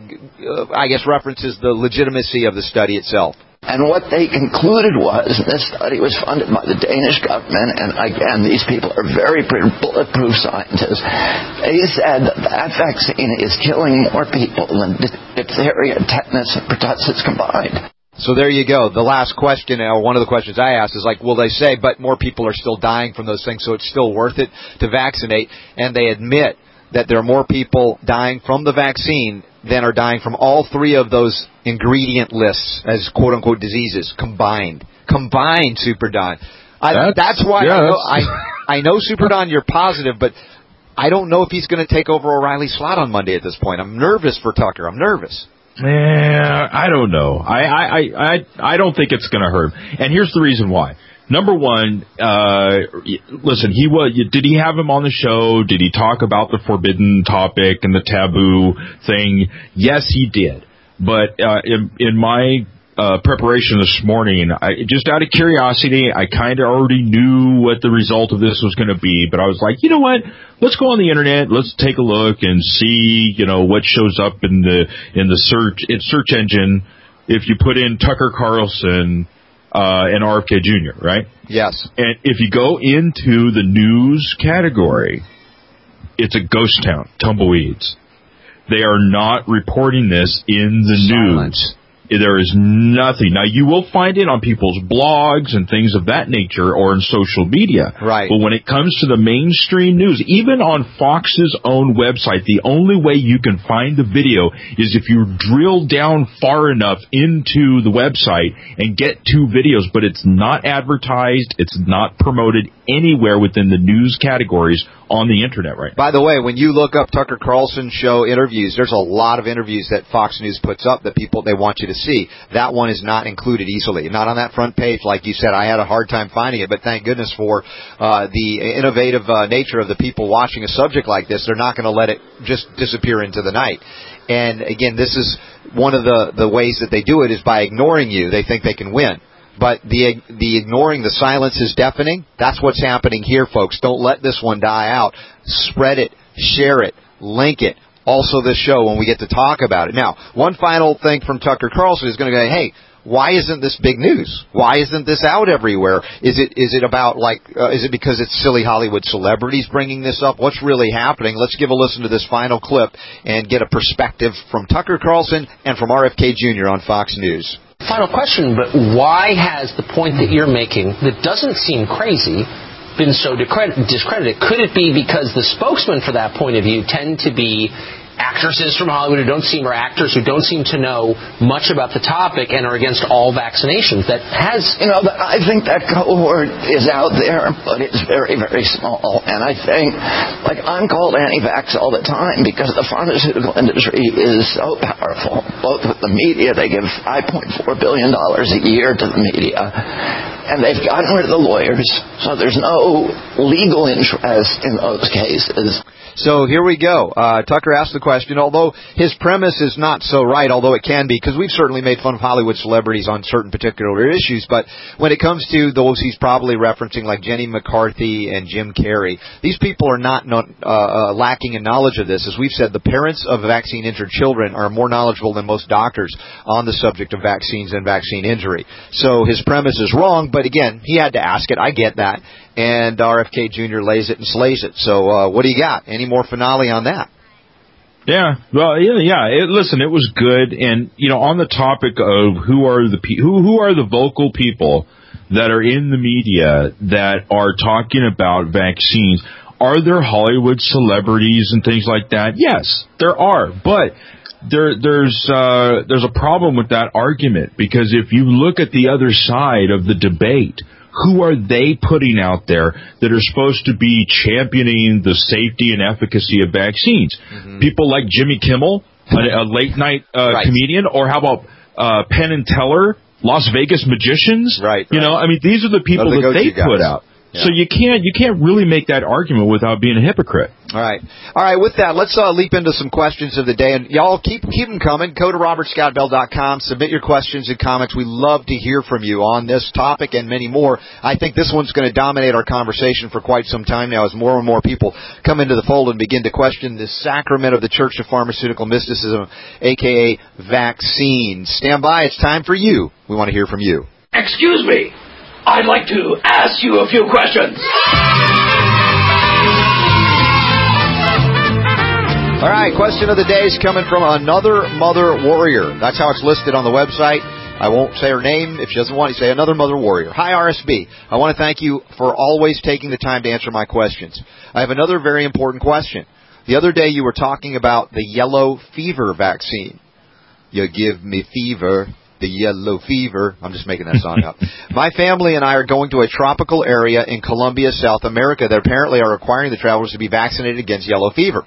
I guess, references the legitimacy of the study itself.
And what they concluded was, and this study was funded by the Danish government, and again, these people are very bulletproof scientists, they said that that vaccine is killing more people than diphtheria, tetanus, and pertussis combined.
So there you go. The last question, or one of the questions I asked, is like, will they say, but more people are still dying from those things, so it's still worth it to vaccinate? And they admit that there are more people dying from the vaccine than are dying from all three of those ingredient lists as quote-unquote diseases combined. Combined, Super Don. I, that's, that's why yeah, I, know, I, I know, Super Don, you're positive, but I don't know if he's going to take over O'Reilly's slot on Monday at this point. I'm nervous for Tucker. I'm nervous.
Yeah, I don't know. I I I I don't think it's going to hurt. And here's the reason why. Number one, uh, listen, he was. Did he have him on the show? Did he talk about the forbidden topic and the taboo thing? Yes, he did. But uh, in, in my uh, preparation this morning, I, just out of curiosity, I kind of already knew what the result of this was going to be. But I was like, you know what? Let's go on the internet. Let's take a look and see, you know, what shows up in the in the search in search engine if you put in Tucker Carlson uh, and R F K Junior, right?
Yes.
And if you go into the news category, it's a ghost town, tumbleweeds. They are not reporting this in the
Silence.
news. There is nothing. Now, you will find it on people's blogs and things of that nature or in social media.
Right.
But when it comes to the mainstream news, even on Fox's own website, the only way you can find the video is if you drill down far enough into the website and get two videos. But it's not advertised. It's not promoted anywhere within the news categories on the internet right now.
By the way, when you look up Tucker Carlson show interviews, there's a lot of interviews that Fox News puts up that people, they want you to see. That one is not included easily. Not on that front page, like you said. I had a hard time finding it, but thank goodness for uh, the innovative uh, nature of the people watching a subject like this. They're not going to let it just disappear into the night. And again, this is one of the, the ways that they do it is by ignoring you. They think they can win. But the the ignoring, the silence is deafening. That's what's happening here, folks. Don't let this one die out. Spread it, share it, link it. Also this show when we get to talk about it. Now, one final thing from Tucker Carlson is going to go, hey, why isn't this big news? Why isn't this out everywhere? Is it is it about like, uh, is it because it's silly Hollywood celebrities bringing this up? What's really happening? Let's give a listen to this final clip and get a perspective from Tucker Carlson and from R F K Junior on Fox News.
Final question, but why has the point that you're making that doesn't seem crazy been so discredited? Could it be because the spokesmen for that point of view tend to be actresses from Hollywood who don't seem, or actors who don't seem to know much about the topic and are against all vaccinations? That has...
You know, I think that cohort is out there, but it's very, very small. And I think, like, I'm called anti-vax all the time because the pharmaceutical industry is so powerful. Both with the media, they give five point four billion dollars a year to the media. And they've gotten rid of the lawyers, so there's no legal interest in those cases.
So here we go. Uh, Tucker asked the question, although his premise is not so right, although it can be, because we've certainly made fun of Hollywood celebrities on certain particular issues, but when it comes to those he's probably referencing, like Jenny McCarthy and Jim Carrey, these people are not, not uh, uh, lacking in knowledge of this. As we've said, the parents of vaccine-injured children are more knowledgeable than most doctors on the subject of vaccines and vaccine injury. So his premise is wrong, but again, he had to ask it. I get that. And R F K Junior lays it and slays it. So uh, what do you got? Any more finale on that?
Yeah, well, yeah, yeah. It, listen, it was good, and you know, on the topic of who are the pe- who who are the vocal people that are in the media that are talking about vaccines, are there Hollywood celebrities and things like that? Yes, there are, but there there's uh, there's a problem with that argument, because if you look at the other side of the debate, who are they putting out there that are supposed to be championing the safety and efficacy of vaccines? Mm-hmm. People like Jimmy Kimmel, a, a late-night uh, right. comedian, or how about uh, Penn and Teller, Las Vegas magicians?
Right.
You
right.
know, I mean, these are the people
the
that they
guys.
put out. Yeah. So you can't you can't really make that argument without being a hypocrite.
All right, all right. With that, let's uh, leap into some questions of the day, and y'all keep keep them coming. Go to robert scott bell dot com. Submit your questions and comments. We love to hear from you on this topic and many more. I think this one's going to dominate our conversation for quite some time now, as more and more people come into the fold and begin to question the sacrament of the Church of Pharmaceutical Mysticism, aka vaccines. Stand by. It's time for you. We want to hear from you.
Excuse me. I'd like to ask you a few questions.
All right, question of the day is coming from Another Mother Warrior. That's how it's listed on the website. I won't say her name. If she doesn't want to say Another Mother Warrior. Hi, R S B. I want to thank you for always taking the time to answer my questions. I have another very important question. The other day you were talking about the yellow fever vaccine. You give me fever. The yellow fever. I'm just making that song up. My family and I are going to a tropical area in Colombia, South America, that apparently are requiring the travelers to be vaccinated against yellow fever.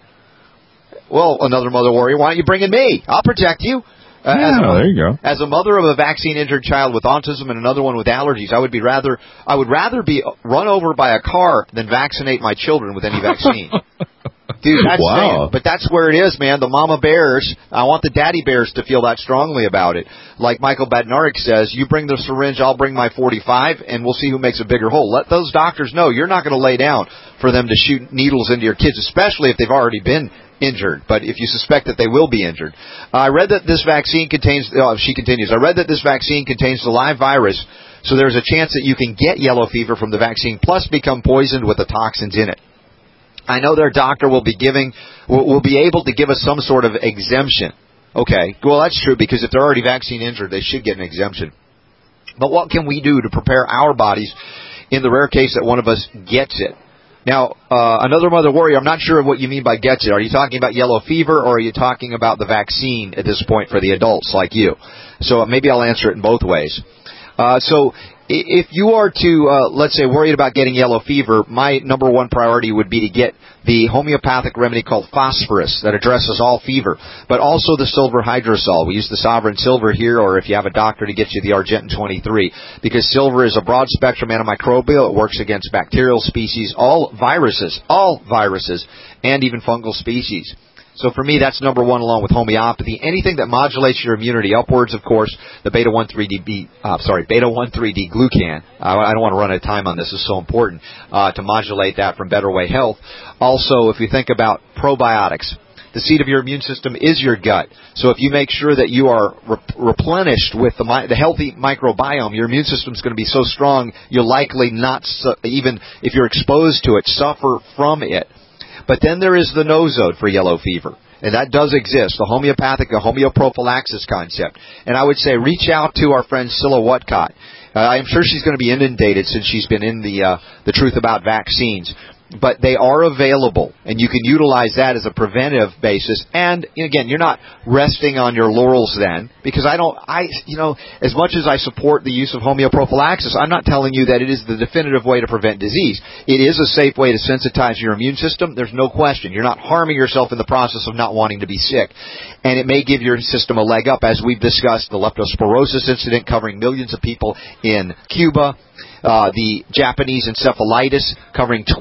Well, Another Mother Warrior, why don't you bring in me? I'll protect you. Uh,
yeah,
as a,
there you go.
As a mother of a vaccine-injured child with autism and another one with allergies, I would be rather I would rather be run over by a car than vaccinate my children with any vaccine. Dude, that's
wow.
saying, but that's where it is, man. The mama bears, I want the daddy bears to feel that strongly about it. Like Michael Badnarik says, you bring the syringe, I'll bring my forty-five, and we'll see who makes a bigger hole. Let those doctors know you're not going to lay down for them to shoot needles into your kids, especially if they've already been injured, but if you suspect that they will be injured. Uh, I read that this vaccine contains, oh, she continues, I read that this vaccine contains the live virus, so there's a chance that you can get yellow fever from the vaccine, plus become poisoned with the toxins in it. I know their doctor will be giving, will, will be able to give us some sort of exemption. Okay, well that's true, because if they're already vaccine injured, they should get an exemption. But what can we do to prepare our bodies in the rare case that one of us gets it? Now, uh, Another Mother Warrior, I'm not sure what you mean by gets it. Are you talking about yellow fever, or are you talking about the vaccine at this point for the adults like you? So maybe I'll answer it in both ways. Uh, so if you are to, uh, let's say, worried about getting yellow fever, my number one priority would be to get the homeopathic remedy called phosphorus that addresses all fever, but also the silver hydrosol. We use the Sovereign Silver here, or if you have a doctor, to get you the Argentin twenty-three, because silver is a broad-spectrum antimicrobial. It works against bacterial species, all viruses, all viruses, and even fungal species. So for me, that's number one, along with homeopathy. Anything that modulates your immunity upwards, of course, the beta one three D, uh, sorry, beta one three D glucan. Uh, I don't want to run out of time on this. It's so important uh, to modulate that from Better Way Health. Also, if you think about probiotics, the seat of your immune system is your gut. So if you make sure that you are re- replenished with the, mi- the healthy microbiome, your immune system is going to be so strong, you'll likely not, su- even if you're exposed to it, suffer from it. But then there is the nosode for yellow fever, and that does exist, the homeopathic, the homeoprophylaxis concept. And I would say reach out to our friend Scylla Whatcott. Uh, I'm sure she's going to be inundated since she's been in the uh, the Truth About Vaccines. But they are available, and you can utilize that as a preventive basis. And again, you're not resting on your laurels then, because I don't, I, you know, as much as I support the use of homeoprophylaxis, I'm not telling you that it is the definitive way to prevent disease. It is a safe way to sensitize your immune system. There's no question. You're not harming yourself in the process of not wanting to be sick. And it may give your system a leg up, as we've discussed, the leptospirosis incident covering millions of people in Cuba. Uh, the Japanese encephalitis covering twenty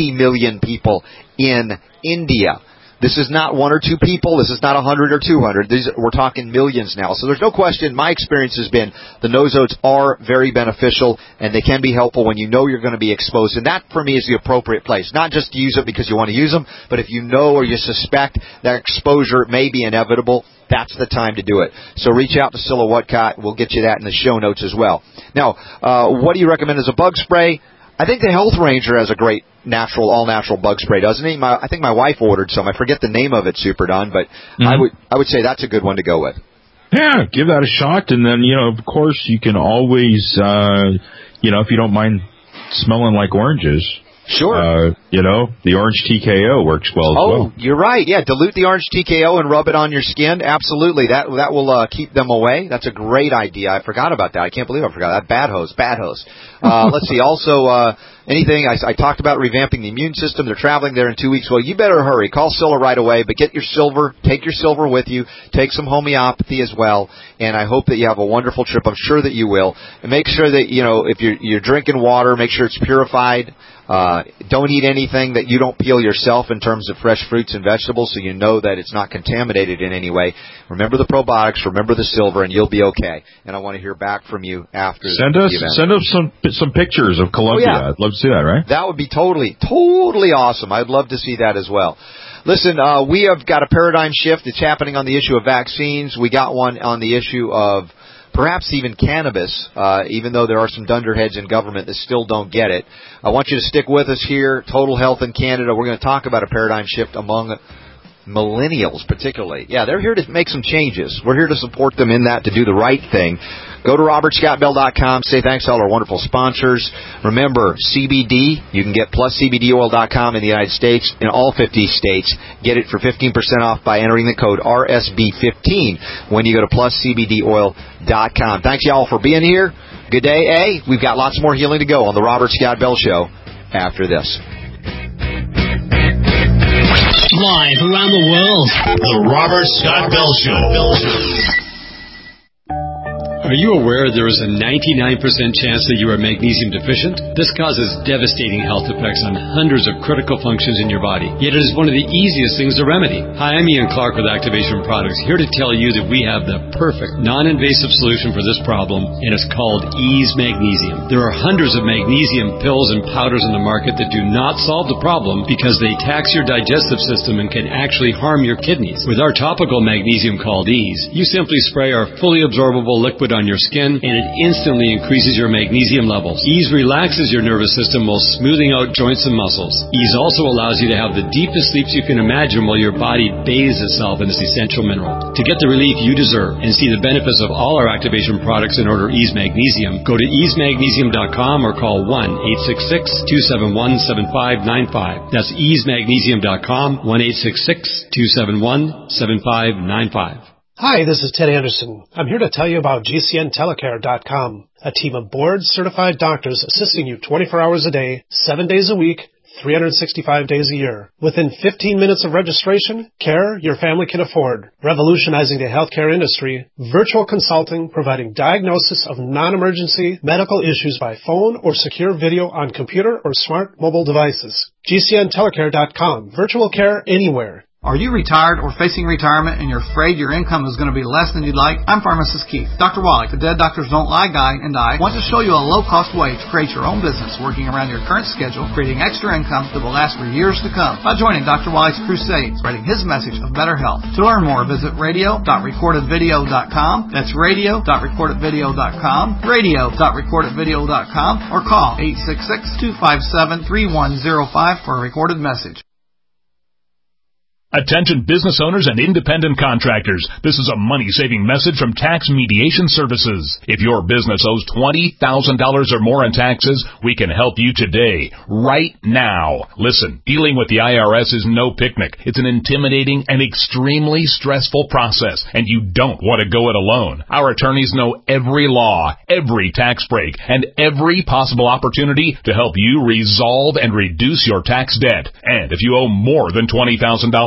fifty million people in India. This is not one or two people. This is not one hundred or two hundred. These, we're talking millions now. So there's no question. My experience has been the nose oats are very beneficial, and they can be helpful when you know you're going to be exposed. And that, for me, is the appropriate place. Not just to use it because you want to use them, but if you know or you suspect that exposure may be inevitable, that's the time to do it. So reach out to Cilla Whatcott. We'll get you that in the show notes as well. Now, uh, what do you recommend as a bug spray? I think the Health Ranger has a great natural, all-natural bug spray, doesn't he? My, I think my wife ordered some. I forget the name of it, Super Don, but mm-hmm. I would I would say that's a good one to go with.
Yeah, give that a shot, and then, you know, of course, you can always, uh, you know, if you don't mind smelling like oranges.
Sure.
Uh, you know, the orange T K O works well as
oh,
well.
Oh, you're right. Yeah, dilute the orange T K O and rub it on your skin. Absolutely. That that will uh, keep them away. That's a great idea. I forgot about that. I can't believe I forgot that. Bad hose. Bad hose. Uh, let's see. Also, uh, anything, I, I talked about revamping the immune system. They're traveling there in two weeks. Well, you better hurry. Call Cilla right away, but get your silver. Take your silver with you. Take some homeopathy as well. And I hope that you have a wonderful trip. I'm sure that you will. And make sure that, you know, if you're, you're drinking water, make sure it's purified. Uh, don't eat anything that you don't peel yourself in terms of fresh fruits and vegetables, so you know that it's not contaminated in any way. Remember the probiotics, remember the silver, and you'll be okay. And I want to hear back from you after
send
the
us
event.
Send us some some pictures of Colombia.
Oh, yeah.
I'd love to see that, right?
That would be totally, totally awesome. I'd love to see that as well. Listen, uh, we have got a paradigm shift. It's happening on the issue of vaccines. We got one on the issue of perhaps even cannabis, uh, even though there are some dunderheads in government that still don't get it. I want you to stick with us here. Total Health in Canada. We're going to talk about a paradigm shift among millennials particularly. Yeah, they're here to make some changes. We're here to support them in that, to do the right thing. Go to robert scott bell dot com. Say thanks to all our wonderful sponsors. Remember, C B D, you can get plus C B D oil dot com in the United States, in all fifty states. Get it for fifteen percent off by entering the code R S B fifteen when you go to plus C B D oil dot com. Thanks, y'all, for being here. Good day, A. We've got lots more healing to go on the Robert Scott Bell Show after this.
Live around the world, the Robert Scott Bell Show.
Are you aware there is a ninety-nine percent chance that you are magnesium deficient? This causes devastating health effects on hundreds of critical functions in your body, yet it is one of the easiest things to remedy. Hi, I'm Ian Clark with Activation Products, here to tell you that we have the perfect non-invasive solution for this problem, and it's called Ease Magnesium. There are hundreds of magnesium pills and powders in the market that do not solve the problem because they tax your digestive system and can actually harm your kidneys. With our topical magnesium called Ease, you simply spray our fully absorbable liquid on your skin, and it instantly increases your magnesium levels. Ease relaxes your nervous system while smoothing out joints and muscles. Ease also allows you to have the deepest sleeps you can imagine while your body bathes itself in this essential mineral. To get the relief you deserve and see the benefits of all our Activation products and order Ease Magnesium, go to ease magnesium dot com or call one eight six six, two seven one, seven five nine five. That's ease magnesium dot com, one eight six six, two seven one, seven five nine five.
Hi, this is Ted Anderson. I'm here to tell you about G C N telecare dot com, a team of board-certified doctors assisting you twenty-four hours a day, seven days a week, three hundred sixty-five days a year. Within fifteen minutes of registration, care your family can afford. Revolutionizing the healthcare industry, virtual consulting providing diagnosis of non-emergency medical issues by phone or secure video on computer or smart mobile devices. G C N telecare dot com, virtual care anywhere.
Are you retired or facing retirement and you're afraid your income is going to be less than you'd like? I'm Pharmacist Keith. Doctor Wallach, the Dead Doctors Don't Lie guy, and I want to show you a low-cost way to create your own business working around your current schedule, creating extra income that will last for years to come by joining Doctor Wallach's crusade, spreading his message of better health. To learn more, visit radio dot recorded video dot com. That's radio dot recorded video dot com, radio dot recorded video dot com, or call eight six six, two five seven, three one zero five for a recorded message.
Attention business owners and independent contractors. This is a money-saving message from Tax Mediation Services. If your business owes twenty thousand dollars or more in taxes, we can help you today, right now. Listen, dealing with the I R S is no picnic. It's an intimidating and extremely stressful process, and you don't want to go it alone. Our attorneys know every law, every tax break, and every possible opportunity to help you resolve and reduce your tax debt. And if you owe more than twenty thousand dollars,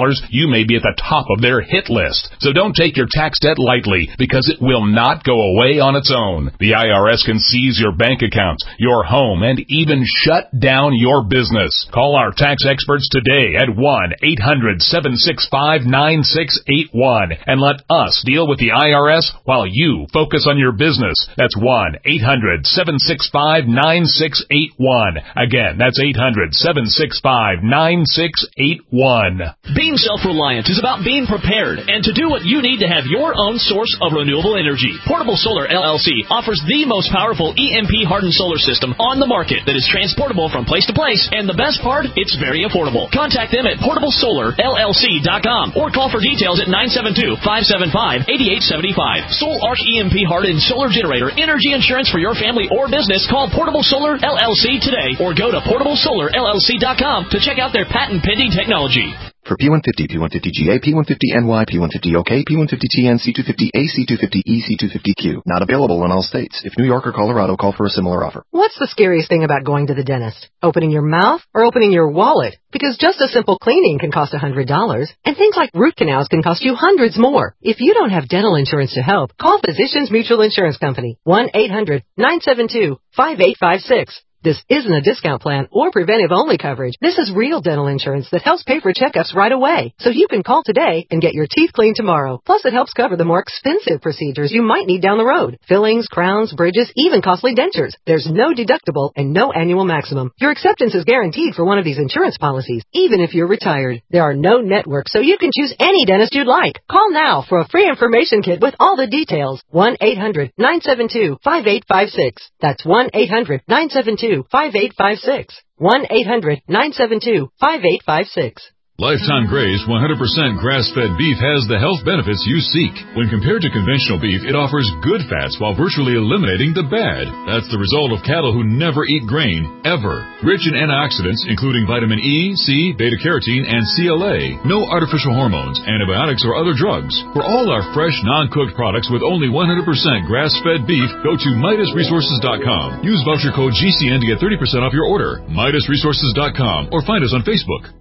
dollars, you may be at the top of their hit list. So don't take your tax debt lightly, because it will not go away on its own. The I R S can seize your bank accounts, your home, and even shut down your business. Call our tax experts today at one eight hundred seven six five nine six eight one and let us deal with the I R S while you focus on your business. That's one eight hundred seven six five nine six eight one. Again, that's eight hundred seven six five nine six eight one.
Being self-reliant is about being prepared and to do what you need to have your own source of renewable energy. Portable Solar L L C offers the most powerful E M P-hardened solar system on the market that is transportable from place to place, and the best part, it's very affordable. Contact them at portable solar L L C dot com or call for details at nine seven two, five seven five, eight eight seven five. Soul Arch E M P-hardened solar generator energy insurance for your family or business. Call Portable Solar L L C today or go to portable solar L L C dot com to check out their patent-pending technology.
For P one fifty, P one fifty G A, P one fifty N Y, P one fifty OK, P one fifty T N, C two fifty A, C two fifty E, C two fifty Q. Not available in all states. If New York or Colorado, call for a similar offer.
What's the scariest thing about going to the dentist? Opening your mouth or opening your wallet? Because just a simple cleaning can cost one hundred dollars, and things like root canals can cost you hundreds more. If you don't have dental insurance to help, call Physicians Mutual Insurance Company, one eight hundred nine seven two five eight five six. This isn't a discount plan or preventive-only coverage. This is real dental insurance that helps pay for checkups right away. So you can call today and get your teeth cleaned tomorrow. Plus, it helps cover the more expensive procedures you might need down the road. Fillings, crowns, bridges, even costly dentures. There's no deductible and no annual maximum. Your acceptance is guaranteed for one of these insurance policies, even if you're retired. There are no networks, so you can choose any dentist you'd like. Call now for a free information kit with all the details. one eight hundred nine seven two five eight five six. That's one eight hundred nine seven two five eight five six. one eight hundred nine seven two five eight five six.
Lifetime Graze one hundred percent grass-fed beef has the health benefits you seek. When compared to conventional beef, it offers good fats while virtually eliminating the bad. That's the result of cattle who never eat grain, ever. Rich in antioxidants, including vitamin E, C, beta-carotene, and C L A. No artificial hormones, antibiotics, or other drugs. For all our fresh, non-cooked products with only one hundred percent grass-fed beef, go to Midas Resources dot com. Use voucher code G C N to get thirty percent off your order. Midas Resources dot com or find us on Facebook.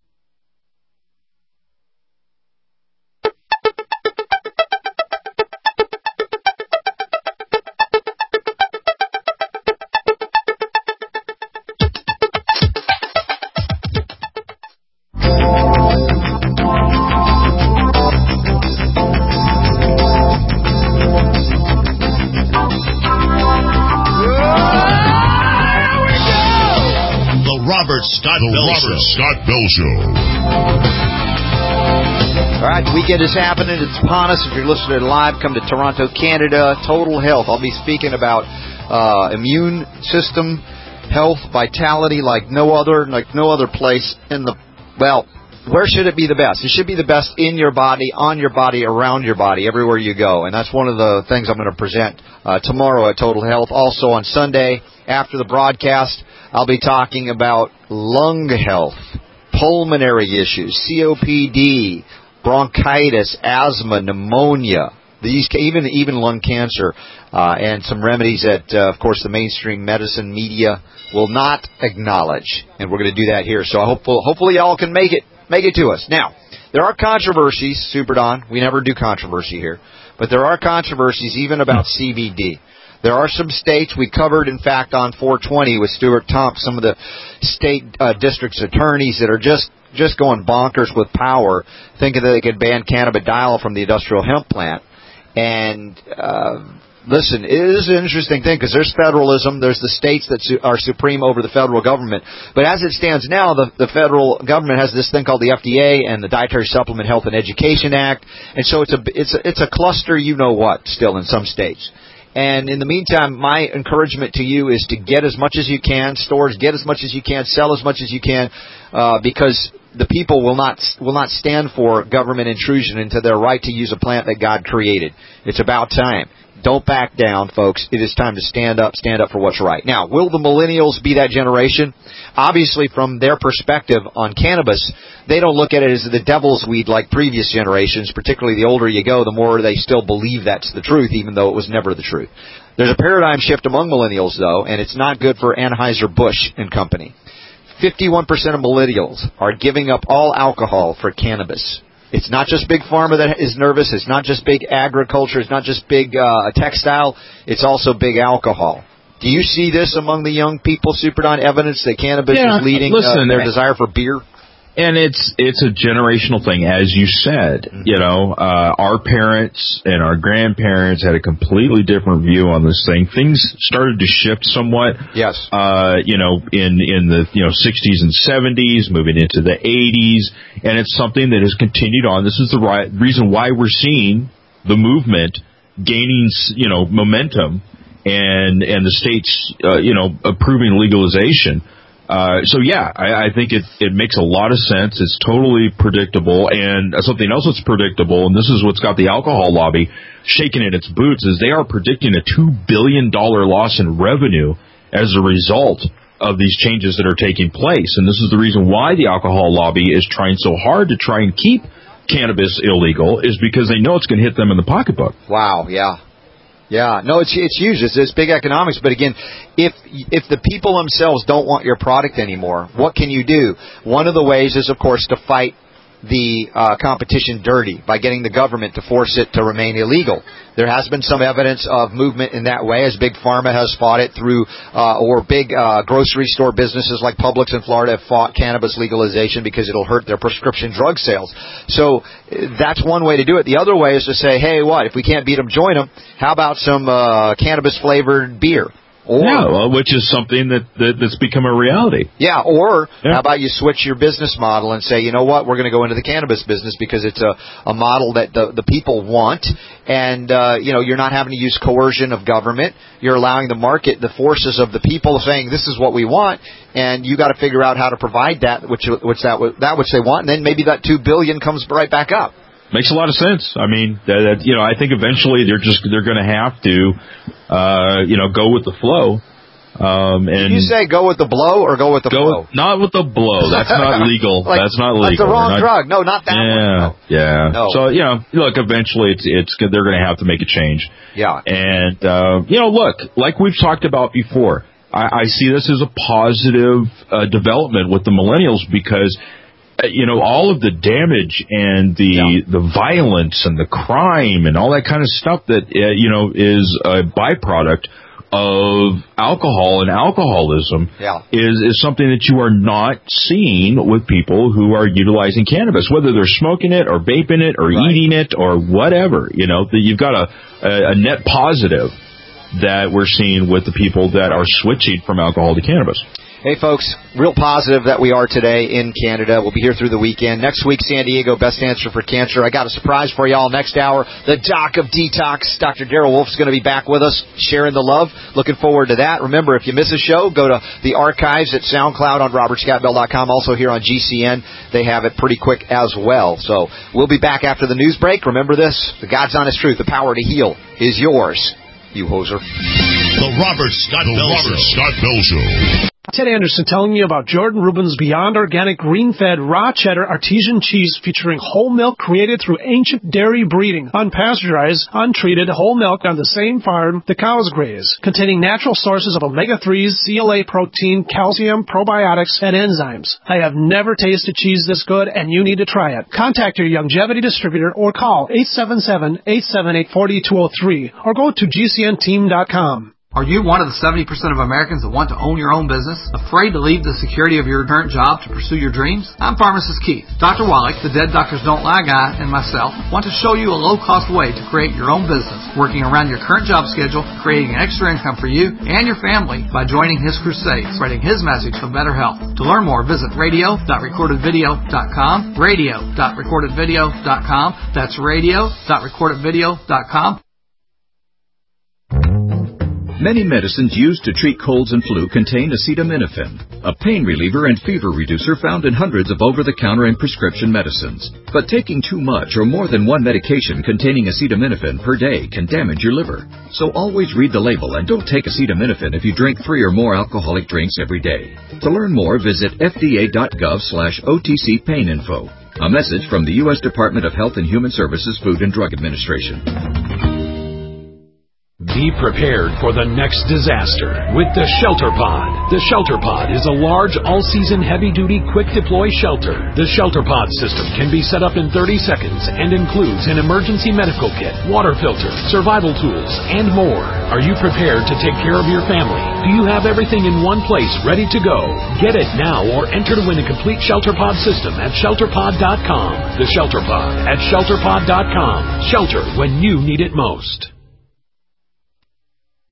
Scott the Bell Robert Show. Scott Bell Show.
All right, the weekend is happening. It's upon us. If you're listening live, come to Toronto, Canada. Total Health. I'll be speaking about uh, immune system, health, vitality like no other, like no other place in the, well, where should it be the best? It should be the best in your body, on your body, around your body, everywhere you go. And that's one of the things I'm going to present uh, tomorrow at Total Health. Also on Sunday, after the broadcast, I'll be talking about lung health, pulmonary issues, C O P D, bronchitis, asthma, pneumonia, these even even lung cancer, uh, and some remedies that, uh, of course, the mainstream medicine media will not acknowledge. And we're going to do that here. So I hope, hopefully y'all can make it make it to us. Now, there are controversies, Super Don. We never do controversy here. But there are controversies even about C B D. There are some states we covered, in fact, on four twenty with Stuart Tomp, some of the state uh, district's attorneys that are just, just going bonkers with power, thinking that they could ban cannabidiol from the industrial hemp plant. And uh, listen, it is an interesting thing because there's federalism. There's the states that su- are supreme over the federal government. But as it stands now, the, the federal government has this thing called the F D A and the Dietary Supplement Health and Education Act. And so it's a, it's a, it's a cluster you-know-what still in some states. And in the meantime, my encouragement to you is to get as much as you can, stores, get as much as you can, sell as much as you can, uh, because the people will not will not stand for government intrusion into their right to use a plant that God created. It's about time. Don't back down, folks. It is time to stand up, stand up for what's right. Now, will the millennials be that generation? Obviously, from their perspective on cannabis, they don't look at it as the devil's weed like previous generations. Particularly the older you go, the more they still believe that's the truth, even though it was never the truth. There's a paradigm shift among millennials, though, and it's not good for Anheuser-Busch and Company. fifty-one percent of millennials are giving up all alcohol for cannabis. It's not just big pharma that is nervous. It's not just big agriculture. It's not just big uh, textile. It's also big alcohol. Do you see this among the young people, Super Don, evidence that cannabis
yeah,
is leading
listen,
uh, their desire for beer?
And it's it's a generational thing, as you said. Mm-hmm. You know, uh, our parents and our grandparents had a completely different view on this thing. Things started to shift somewhat.
Yes.
Uh, you know, in in the you know sixties and seventies, moving into the eighties, and it's something that has continued on. This is the right reason why we're seeing the movement gaining you know momentum, and and the states uh, you know approving legalization. Uh, so yeah, I, I think it, it makes a lot of sense. It's totally predictable, and something else that's predictable, and this is what's got the alcohol lobby shaking in its boots, is they are predicting a two billion dollars loss in revenue as a result of these changes that are taking place. And this is the reason why the alcohol lobby is trying so hard to try and keep cannabis illegal, is because they know it's going to hit them in the pocketbook.
Wow, yeah. Yeah, no, it's it's huge. It's, it's big economics. But again, if if the people themselves don't want your product anymore, what can you do? One of the ways is, of course, to fight the uh, competition dirty by getting the government to force it to remain illegal. There has been some evidence of movement in that way, as Big Pharma has fought it through, uh, or big uh, grocery store businesses like Publix in Florida have fought cannabis legalization because it'll hurt their prescription drug sales. So that's one way to do it. The other way is to say, hey, what, if we can't beat them, join them. How about some uh, cannabis-flavored beer? Or,
yeah, well, which is something that, that that's become a reality.
Yeah, or
yeah.
how about you switch your business model and say, you know what, we're going to go into the cannabis business because it's a, a model that the, the people want, and uh, you know, you're not having to use coercion of government. You're allowing the market, the forces of the people saying this is what we want, and you got to figure out how to provide that which which that that which they want, and then maybe that two billion comes right back up.
Makes a lot of sense. I mean, that, that, you know, I think eventually they're just they're going to have to, uh, you know, go with the flow. Um, and
Did you say go with the blow or go with the
go,
flow?
Not with the blow. That's not legal.
like,
that's not legal.
That's the wrong
not,
drug. No, not that
yeah,
one. No.
Yeah.
No.
So you know, look, eventually it's it's they're going to have to make a change.
Yeah.
And uh, you know, look, like we've talked about before, I, I see this as a positive uh, development with the millennials because. You know, all of the damage and the yeah. the violence and the crime and all that kind of stuff that, uh, you know, is a byproduct of alcohol and alcoholism
yeah.
is, is something that you are not seeing with people who are utilizing cannabis, whether they're smoking it or vaping it or right. eating it or whatever. You know, the, you've got a, a, a net positive that we're seeing with the people that are switching from alcohol to cannabis.
Hey, folks, real positive that we are today in Canada. We'll be here through the weekend. Next week, San Diego, Best Answer for Cancer. I got a surprise for y'all next hour. The Doc of Detox, Doctor Darrell Wolf's going to be back with us, sharing the love. Looking forward to that. Remember, if you miss a show, go to the archives at SoundCloud on robert scott bell dot com. Also here on G C N, they have it pretty quick as well. So we'll be back after the news break. Remember this, the God's honest truth, the power to heal is yours, you hoser.
The Robert Scott Bell Show. Robert Scott Bell Show.
Ted Anderson telling you about Jordan Rubin's Beyond Organic Green-Fed Raw Cheddar Artesian Cheese featuring whole milk created through ancient dairy breeding, unpasteurized, untreated whole milk on the same farm the cows graze, containing natural sources of omega threes, C L A protein, calcium, probiotics, and enzymes. I have never tasted cheese this good, and you need to try it. Contact your Longevity distributor or call eight seven seven, eight seven eight, four two zero three or go to G C N team dot com.
Are you one of the seventy percent of Americans that want to own your own business? Afraid to leave the security of your current job to pursue your dreams? I'm Pharmacist Keith. Doctor Wallach, the Dead Doctors Don't Lie guy, and myself want to show you a low-cost way to create your own business, working around your current job schedule, creating an extra income for you and your family by joining his crusade, spreading his message of better health. To learn more, visit radio dot recorded video dot com, radio dot recorded video dot com. That's radio dot recorded video dot com.
Many medicines used to treat colds and flu contain acetaminophen, a pain reliever and fever reducer found in hundreds of over-the-counter and prescription medicines. But taking too much or more than one medication containing acetaminophen per day can damage your liver. So always read the label and don't take acetaminophen if you drink three or more alcoholic drinks every day. To learn more, visit F D A dot gov slash O T C pain info. A message from the U S Department of Health and Human Services Food and Drug Administration.
Be prepared for the next disaster with the Shelter Pod. The Shelter Pod is a large, all-season, heavy-duty, quick-deploy shelter. The Shelter Pod system can be set up in thirty seconds and includes an emergency medical kit, water filter, survival tools, and more. Are you prepared to take care of your family? Do you have everything in one place ready to go? Get it now or enter to win a complete Shelter Pod system at shelter pod dot com. The Shelter Pod at shelter pod dot com. Shelter when you need it most.